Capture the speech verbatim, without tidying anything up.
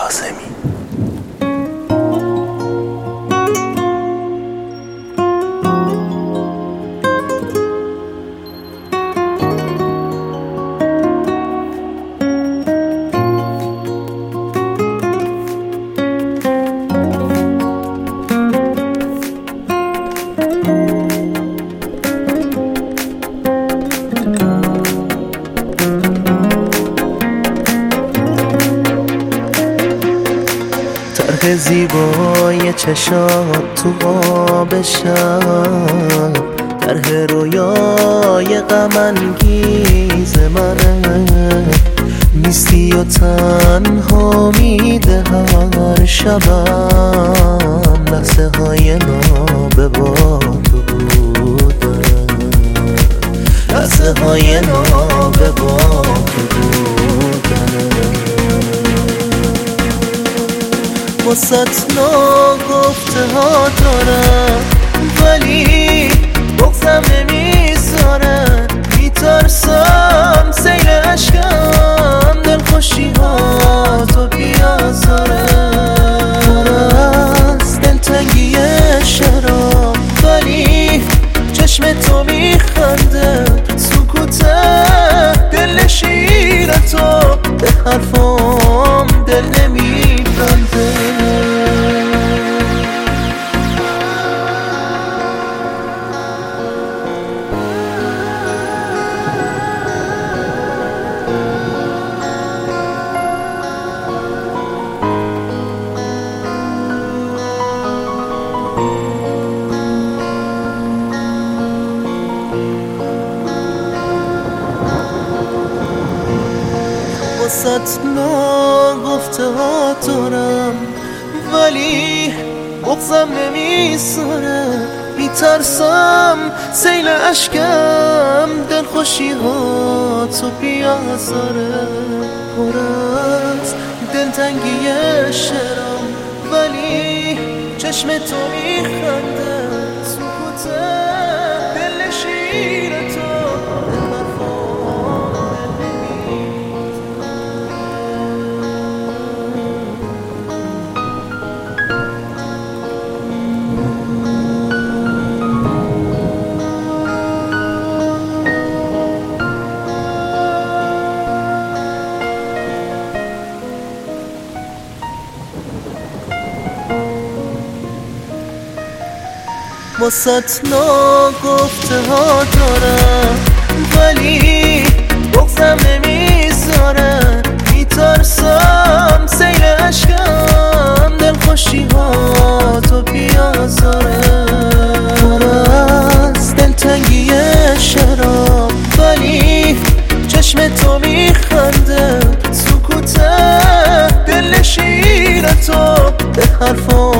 کاظمی. طرح زیبای چشات تو آب شب، طرح رویای غم انگیز منه. نیستی و تنها میده هر شبم، لحظه های ناب با تو بودن، لحظه های ناب با تو بودن. واسط ناگفته ها دارم ولی بغضم نمیذاره. میترسم سیل عشقم دلخوشی ها تو بیازاره. پر از دلتنگی شراب ولی چشم تو میخنده. سکوت دل شیر تو به حرفام دل نمیبنده. واسط ناگفته ها دارم ولی بغضم نمیذاره. میترسم سیل عشقم دلخوشی ها تو بیازاره. پر از دلتنگی شرم ولی چشم تو میخنده. سکوت دل شیر تو واسط ناگفته ها دارم ولی بغضم نمیذاره. میترسم سیل عشقم دلخوشی ها تو بیازاره. پر از دلتنگی شراب ولی چشم تو میخنده. سکوت دل شیر تو به حرفام